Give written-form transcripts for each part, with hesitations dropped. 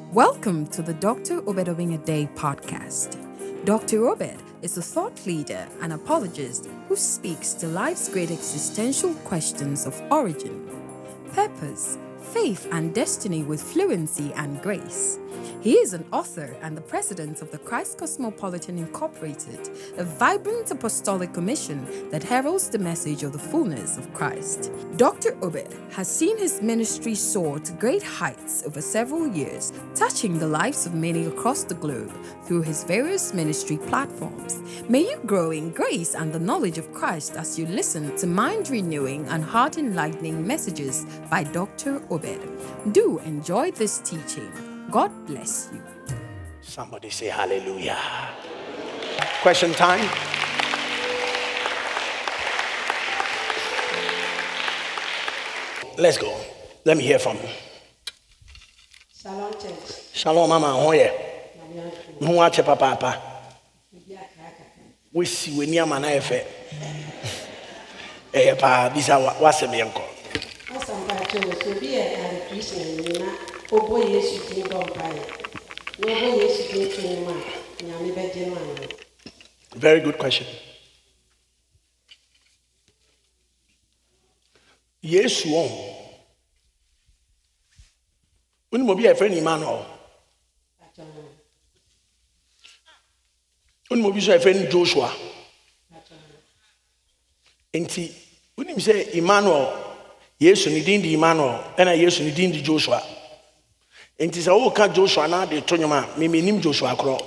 Welcome to the Dr. Obed Owing Day podcast. Dr. Obed is a thought leader and apologist who speaks to life's great existential questions of origin, purpose, faith, and destiny with fluency and grace. He is an author and the president of the Christ Cosmopolitan Incorporated, a vibrant apostolic commission that heralds the message of the fullness of Christ. Dr. Obed has seen his ministry soar to great heights over several years, touching the lives of many across the globe through his various ministry platforms. May you grow in grace and the knowledge of Christ as you listen to mind-renewing and heart-enlightening messages by Dr. Obed. Do enjoy this teaching. God bless you. Somebody say hallelujah. Question time. Let's go. Let me hear from you. Shalom, church. Shalom, mama. How are you? No watch papa. We see when you man efe. Pa bisa what's the name called? Awesome, but to be a Christian, Obo Yesu din bompaye. No Obo Yesu din twema. Nyame beje no. Very good question. Yesu on. When mo be a friend Emmanuel. When mo be so a friend Joshua. Enti, when him say Emmanuel, Yesu ni din di Emmanuel, and Yesu ni din di Joshua. Enti say o ka Joshua na de tonyoma, me nim Joshua kro.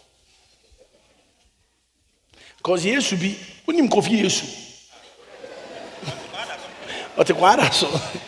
Because Yesu bi, unim kofi Yesu. Ote kwada so.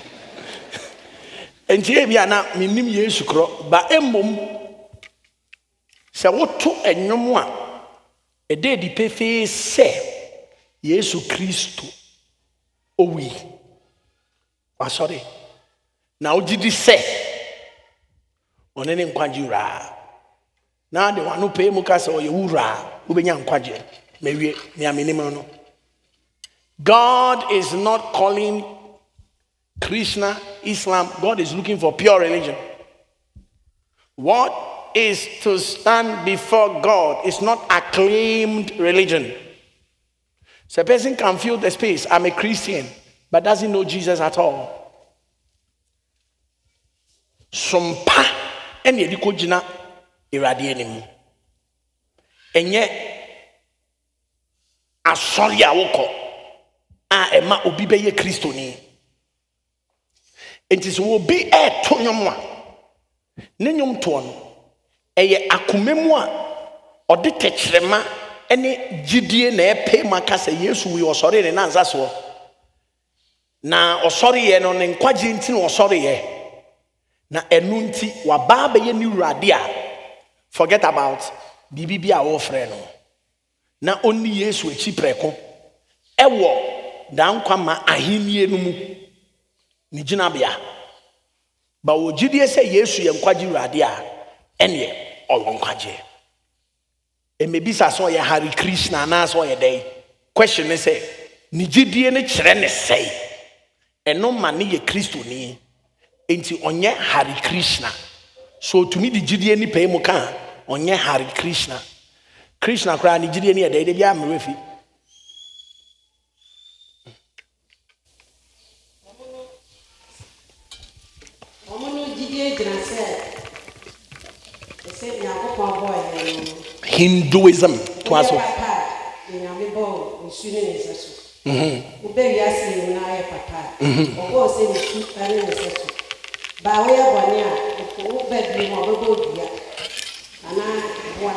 Enti e bia na me nim Yesu kro, ba emmom se woto enwom a e de di pefe se Yesu Kristo owi. Sorry. Na ojidi se onene nkwaje ura. Na de wanu pe mu ka se oye wura, ubenya nkwaje. Mewie ni amenem no. God is not calling Krishna, Islam. God is looking for pure religion. What is to stand before God is not acclaimed religion. So a person can fill the space. I'm a Christian, but doesn't know Jesus at all. Sompa ene di ko gina irade anim. Enye asori a woko a ema obi beye Kristoni. Enti so obi e to nwom a ne nwom to no eye akomemu a ode tekyerema ene gidie na epe maka se Yesu wi osori ne nanza so na osori ye no ne nkwaje nti na osori ye na enu nti waba be ye ni urade a forget about bibi a wo frɛ no na onni Yesu echi preko ewo dan kwama ahenie no mu ni gina bia ba wo gidie se Yesu ye nkwaje urade a ene owo nkwaje emebisa so ye Hare Krishna na so ye dey question is say ni gidie ne kyerɛ ne sei eno ma ne ye Kristoni enti onye Hare Krishna so to me the gidie ni pay mu kan onye Hare Krishna Krishna kra ni gidie ni ye dey bia mrefi Omono jidie gina se yakopon boy Hinduism to aso nyame bo nsu ne nseso ube wiase ni na aye papa obo se nsu ane nseso ba we abone a ko ube mo obo bia ana wa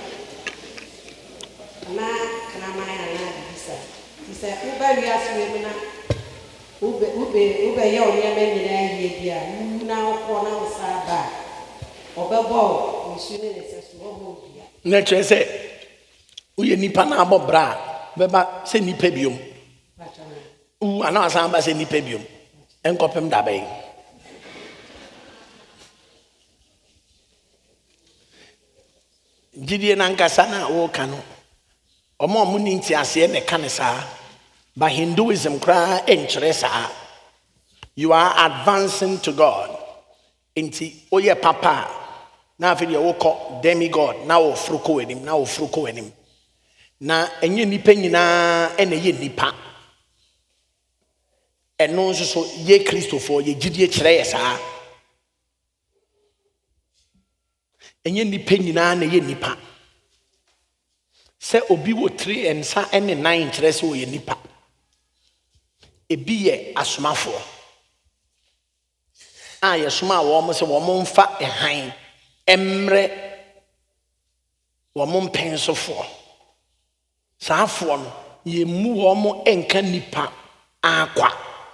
ana kana maya na bisa isa ube wiase ni na ube ye onye me ni na ye bia na ko na usaba obebo nsu ne nseso obo bia na chese uye nipa na abobra beba se nipa biom ana asamba se nipa biom enkopem dabe gidie na nkasa na wo kanu omo ni nti ase ne kanesa ba Hinduism kra enkyere saa you are advancing to God. Inti oye papa na afei deɛ wokɔ demigod na wɔforo kɔ w'anim na wɔforo kɔ w'anim na ɛnyɛ nnipa nyinaa ɛna ɛyɛ nnipa ɛno nso so yɛ kristofoɔ yɛ gyidie kyerɛ yɛ saa ɛnyɛ nnipa nyinaa na ɛyɛ nnipa sɛ obi wɔ tiri nsa ɛne nan kyerɛ sɛ ɔyɛ nnipa ebi yɛ asomafoɔ a yɛsoma a wɔn sɛ wɔn mfa ɛhan ɛmmerɛ wɔn mpɛnsofoɔ saafoɔ no yɛmmu wɔn ɛnka nnipa akwa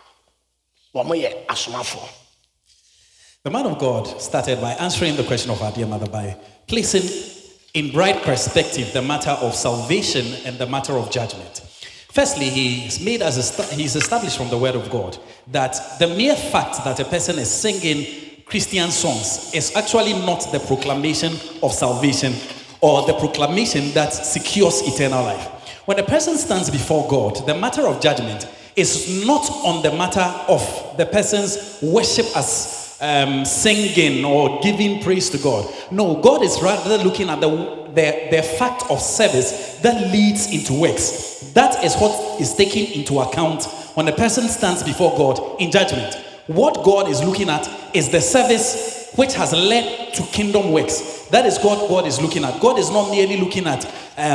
wɔn yɛ asomafoɔ. The man of God started by answering the question of our dear mother by placing in bright perspective the matter of salvation and the matter of judgment. Firstly, he's established from the word of God that the mere fact that a person is singing Christian songs is actually not the proclamation of salvation or the proclamation that secures eternal life. When a person stands before God, the matter of judgment is not on the matter of the person's worship as singing or giving praise to God. No, God is rather looking at the fact of service that leads into works. That is what is taken into account when a person stands before God in judgment. What God is looking at is the service which has led to kingdom works. That is what God is looking at. God is not merely looking at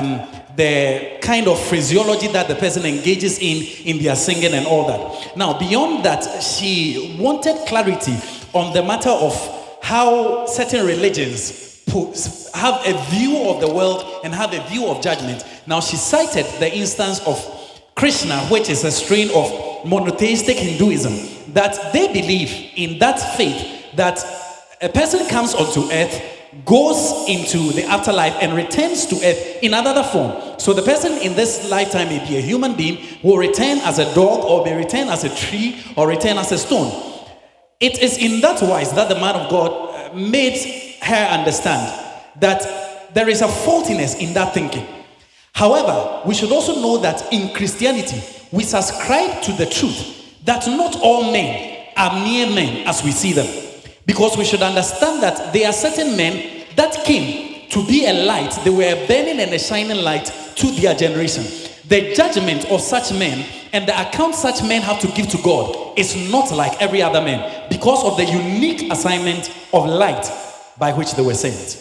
the kind of phraseology that the person engages in their singing and all that. Now, beyond that, she wanted clarity on the matter of how certain religions have a view of the world and have a view of judgment. Now, she cited the instance of Krishna, which is a strain of monotheistic Hinduism, that they believe in that faith that a person comes onto earth, goes into the afterlife and returns to earth in another form. So the person in this lifetime may be a human being, will return as a dog or may return as a tree or return as a stone. It is in that wise that the man of God made her understand that there is a faultiness in that thinking. However, we should also know that in Christianity, we subscribe to the truth that not all men are mere men as we see them. Because we should understand that there are certain men that came to be a light. They were a burning and a shining light to their generation. The judgment of such men and the account such men have to give to God is not like every other man because of the unique assignment of light by which they were sent.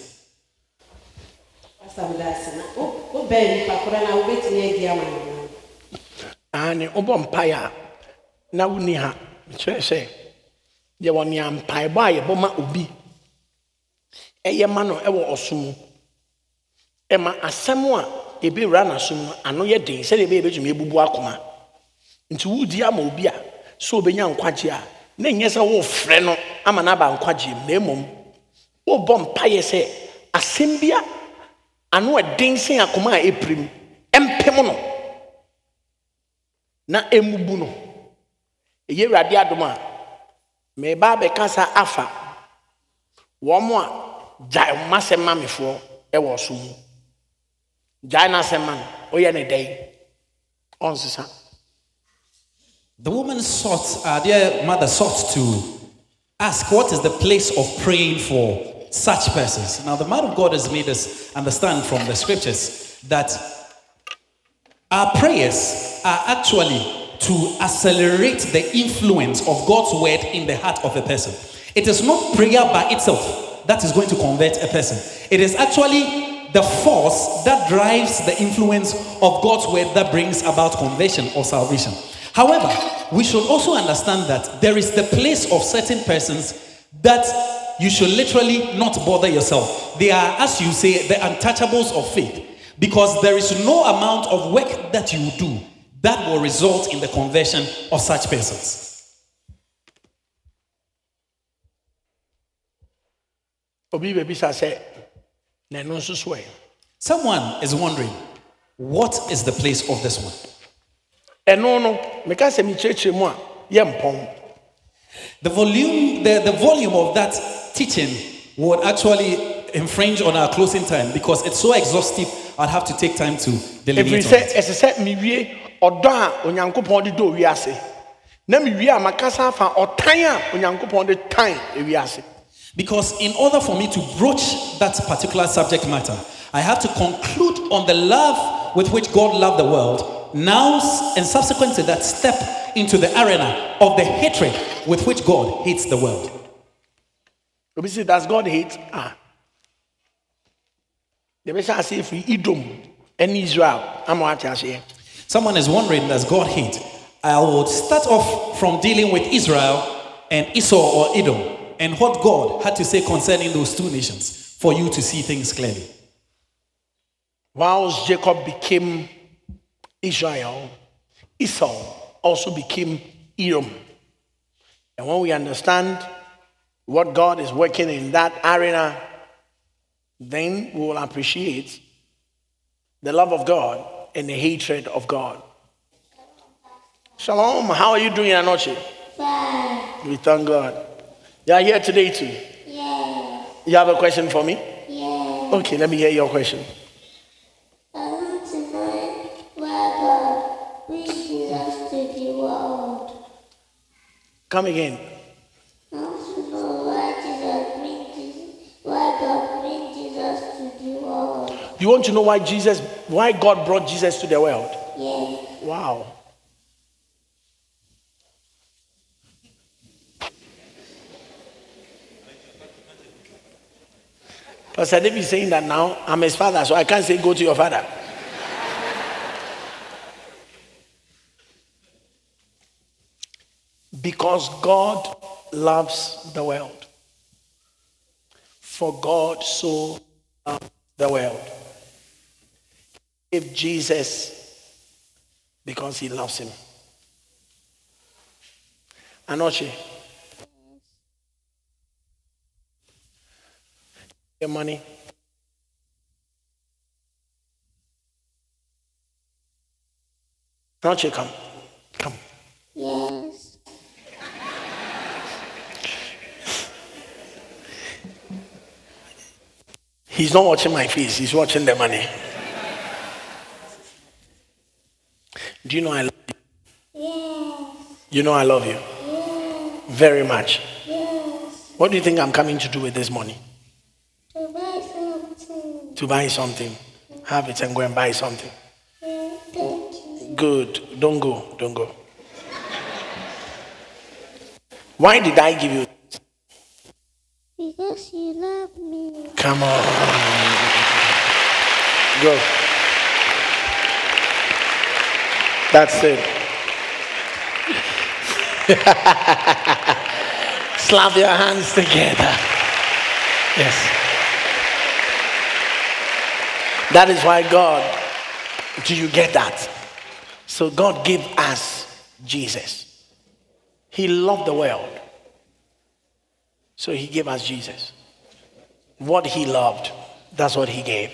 Ani obo mpaya na wuni ha kyerɛ sɛ deɛ wɔne ampaebɔ a yɛbɔ ma obi ɛyɛ ma no ɛwɔ ɔsom ɛma asɛm a ɛbɛwura n'asom no ano yɛ den sɛdeɛ ɛbɛyɛ bɛtumi ebubu akoma nti wudi ama obi a so obɛnya nkwagye a na nyɛ sɛ wofrɛ no ama n'aba nkwagye mu na mmom wobɔ mpaeɛ sɛ asɛm bia ano ɛden sen akoma a ɛpirim ɛmpem no na emubu no ɛyɛ Awurade adom a meba bɛkasa afa wɔn a gyae masɛm mamefoɔ ɛwɔ so mu gyae n'asɛm ma no ɔyɛ ne dɛn ɔnsesa. The woman dear mother sought to ask what is the place of praying for such persons. Now the man of God has made us understand from the scriptures that our prayers are actually to accelerate the influence of God's word in the heart of a person. It is not prayer by itself that is going to convert a person. It is actually the force that drives the influence of God's word that brings about conversion or salvation. However, we should also understand that there is the place of certain persons that you should literally not bother yourself. They are, as you say, the untouchables of faith. Because there is no amount of work that you do that will result in the conversion of such persons. Someone is wondering, what is the place of this one? The volume of that teaching would actually infringe on our closing time because it's so exhaustive. I'd have to take time to delineate on it. Because in order for me to broach that particular subject matter, I have to conclude on the love with which God loved the world. Now, and subsequent to that, step into the arena of the hatred with which God hates the world. We see, does God hate? The best I say, if we Edom and Israel, I'm watching here. Someone is wondering, does God hate? I would start off from dealing with Israel and Esau or Edom, and what God had to say concerning those two nations for you to see things clearly. Whilst Jacob became Israel, Esau also became Edom. And when we understand what God is working in that arena, then we will appreciate the love of God and the hatred of God. Shalom, how are you doing, Anoche? Fine. We thank God. You are here today too? Yes. You have a question for me? Yes. Okay, let me hear your question. I want to know why God brings Jesus to the world. Come again. I want to know why God brings Jesus to the world. You want to know why God brought Jesus to the world? Yes. Wow. Pastor David is saying that now I'm his father, so I can't say go to your father. Because God loves the world. For God so loved the world. If Jesus, because he loves him. Anoche. Your money. Anoche, come. Come. Yes. He's not watching my face, he's watching the money. Do you know I love you? Yes. You know I love you? Yes. Very much. Yes. What do you think I'm coming to do with this money? To buy something. To buy something. Have it and go and buy something. Yes. Thank you. Good. Don't go. Don't go. Why did I give you? Because you love me. Come on. Go. That's it. Slap your hands together. Yes. That is why God, do you get that? So God gave us Jesus. He loved the world. So he gave us Jesus. What he loved, that's what he gave.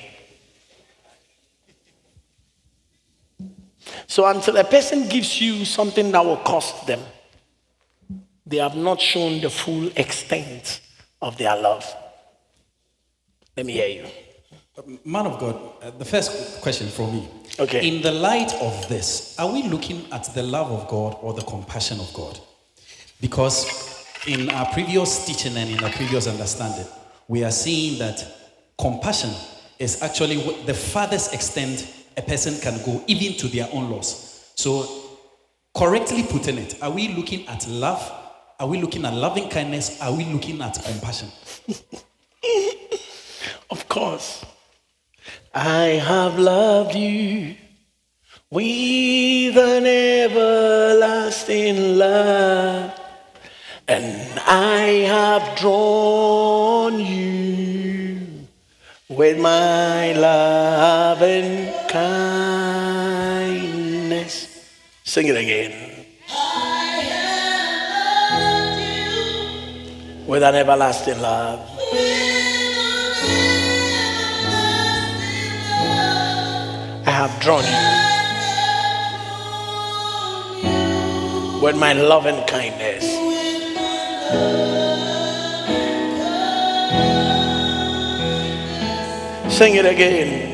So until a person gives you something that will cost them, they have not shown the full extent of their love. Let me hear you. Man of God, the first question from me. Okay. In the light of this, are we looking at the love of God or the compassion of God? Because in our previous teaching and in our previous understanding, we are seeing that compassion is actually the farthest extent a person can go, even to their own loss. So, correctly putting it, are we looking at love? Are we looking at loving kindness? Are we looking at compassion? Of course. I have loved you with an everlasting love, and I have drawn you with my love and kindness. Sing it again. I have loved you with an everlasting love. I have drawn you with my love and kindness. Sing it again.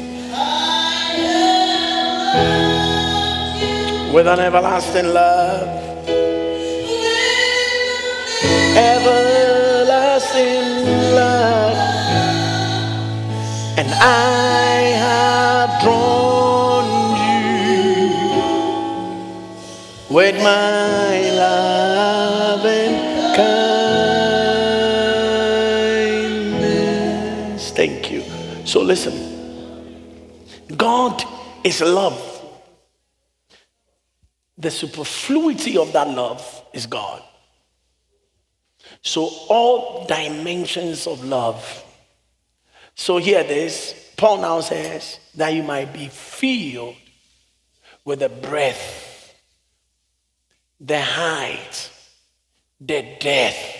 With an everlasting love. Everlasting everlasting love, and I have drawn you with my love and kindness. Thank you. So listen, God is love. The superfluity of that love is God. So all dimensions of love. So here it is. Paul now says that you might be filled with the breadth, the height, the depth,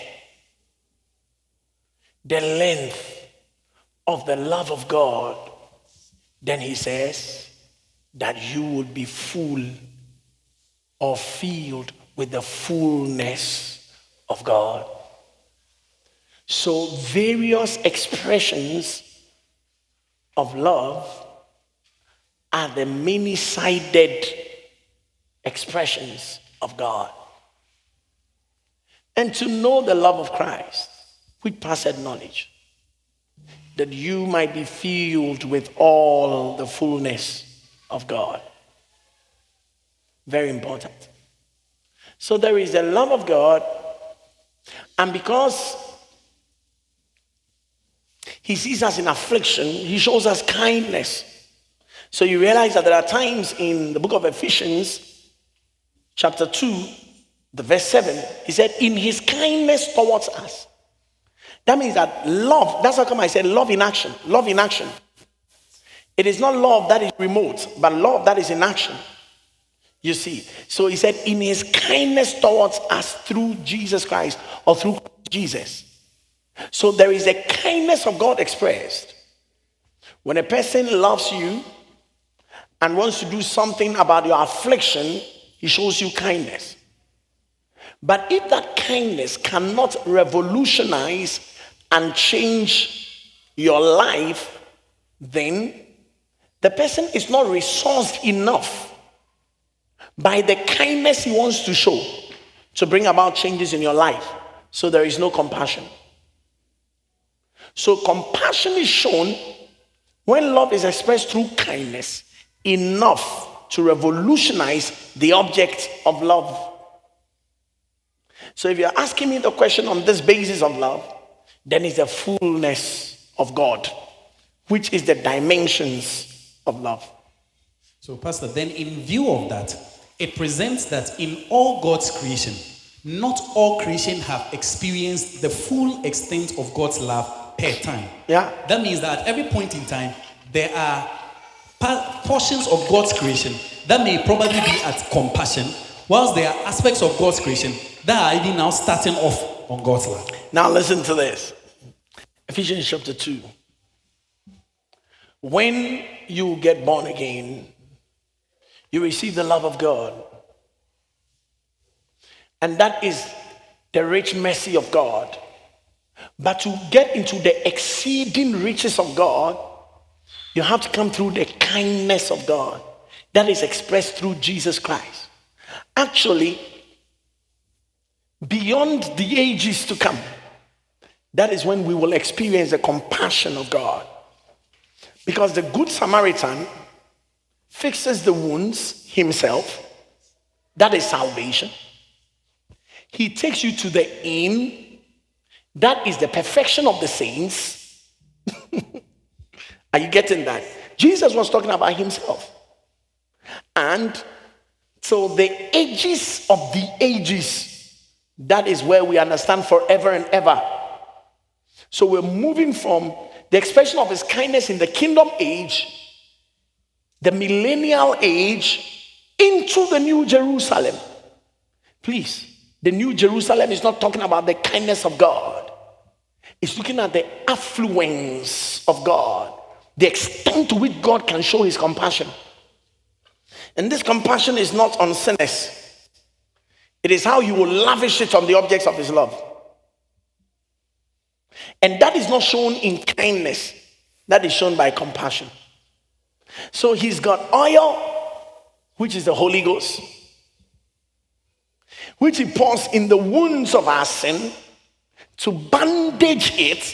the length of the love of God. Then he says that you will be full or filled with the fullness of God. So various expressions of love are the many-sided expressions of God. And to know the love of Christ, which passeth knowledge, that you might be filled with all the fullness of God. Very important. So there is the love of God, and because he sees us in affliction, he shows us kindness. So you realize that there are times in the book of Ephesians, chapter 2, the verse 7, he said, in his kindness towards us. That means that love, that's how come I said love in action. Love in action. It is not love that is remote, but love that is in action. You see, so he said, in his kindness towards us through Jesus Christ, or through Jesus. So there is a kindness of God expressed. When a person loves you and wants to do something about your affliction, he shows you kindness. But if that kindness cannot revolutionize and change your life, then the person is not resourced enough by the kindness he wants to show to bring about changes in your life. So there is no compassion. So compassion is shown when love is expressed through kindness enough to revolutionize the object of love. So if you're asking me the question on this basis of love, then it's the fullness of God, which is the dimensions of love. So, Pastor, then in view of that, it presents that in all God's creation, not all creation have experienced the full extent of God's love per time. Yeah. That means that at every point in time, there are portions of God's creation that may probably be at compassion, whilst there are aspects of God's creation that are even now starting off on God's love. Now listen to this. Ephesians chapter 2. When you get born again, you receive the love of God. And that is the rich mercy of God. But to get into the exceeding riches of God, you have to come through the kindness of God that is expressed through Jesus Christ. Actually, beyond the ages to come, that is when we will experience the compassion of God. Because the Good Samaritan fixes the wounds himself. That is salvation. He takes you to the inn. That is the perfection of the saints. Are you getting that? Jesus was talking about himself. And so the ages of the ages, that is where we understand forever and ever. So we're moving from the expression of his kindness in the kingdom age, the millennial age, into the New Jerusalem. Please, the New Jerusalem is not talking about the kindness of God. It's looking at the affluence of God, the extent to which God can show his compassion. And this compassion is not on sinners. It is how you will lavish it on the objects of his love. And that is not shown in kindness. That is shown by compassion. So he's got oil, which is the Holy Ghost, which he pours in the wounds of our sin to bandage it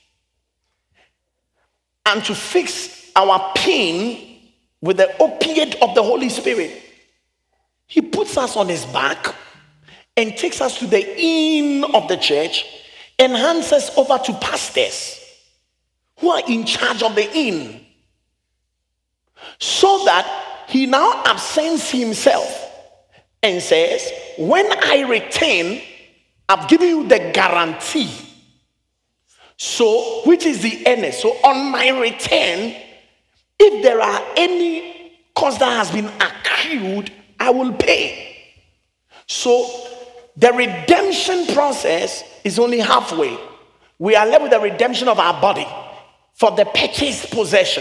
and to fix our pain with the opiate of the Holy Spirit. He puts us on his back and takes us to the inn of the church and hands us over to pastors who are in charge of the inn, so that he now absents himself and says, when I return, I've given you the guarantee. So, which is the earnest. So on my return, if there are any cost that has been accrued, I will pay. So the redemption process is only halfway. We are left with the redemption of our body for the purchased possession.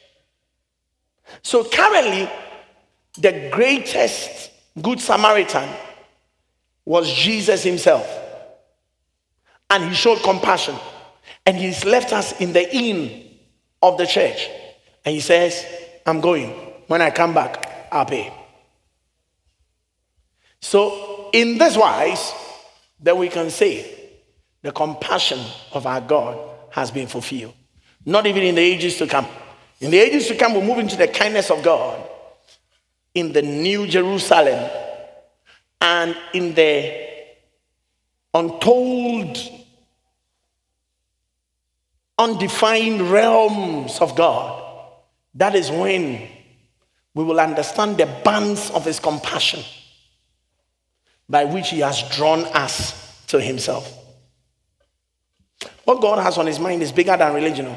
So currently, the greatest Good Samaritan was Jesus himself. And he showed compassion. And he's left us in the inn of the church. And he says, I'm going. When I come back, I'll pay. So in this wise, that we can say the compassion of our God has been fulfilled. Not even in the ages to come. In the ages to come, we'll move into the kindness of God in the New Jerusalem and in the untold, undefined realms of God. That is when we will understand the bands of his compassion by which he has drawn us to himself. What God has on his mind is bigger than religion.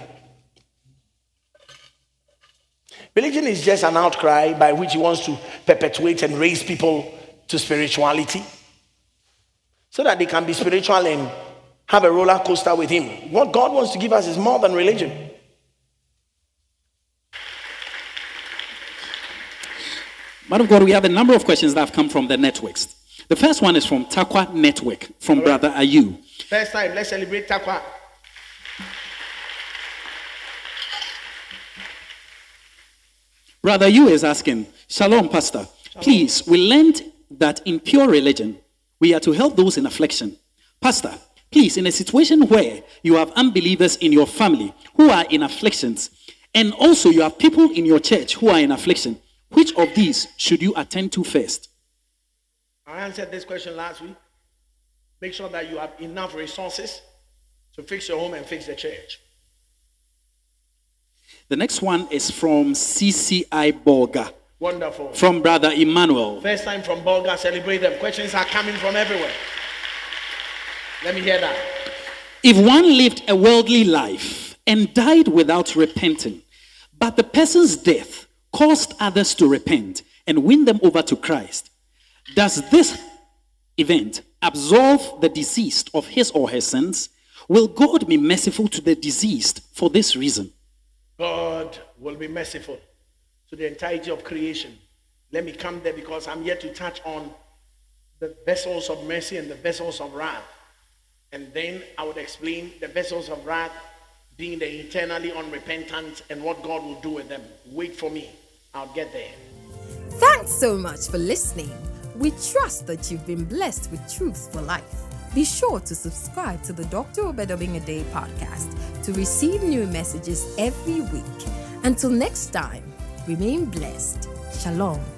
Religion is just an outcry by which he wants to perpetuate and raise people to spirituality so that they can be spiritual and have a roller coaster with him. What God wants to give us is more than religion. Man of God, we have a number of questions that have come from the networks. The first one is from Takwa Network, from Brother Ayu. First time, let's celebrate Takwa. Brother Ayu is asking, Shalom, Pastor. Shalom. Please, we learned that in pure religion, we are to help those in affliction. Pastor, please, in a situation where you have unbelievers in your family who are in afflictions, and also you have people in your church who are in affliction, which of these should you attend to first? I answered this question last week. Make sure that you have enough resources to fix your home and fix the church. The next one is from CCI Bolga. Wonderful. From Brother Emmanuel. First time from Bolga, celebrate them. Questions are coming from everywhere. Let me hear that. If one lived a worldly life and died without repenting, but the person's death caused others to repent and win them over to Christ, does this event absolve the deceased of his or her sins? Will God be merciful to the deceased for this reason? God will be merciful to the entirety of creation. Let me come there because I'm yet to touch on the vessels of mercy and the vessels of wrath. And then I would explain the vessels of wrath being the eternally unrepentant and what God will do with them. Wait for me. I'll get there. Thanks so much for listening. We trust that you've been blessed with truth for life. Be sure to subscribe to the Dr. Obed Obing a Day podcast to receive new messages every week. Until next time, remain blessed. Shalom.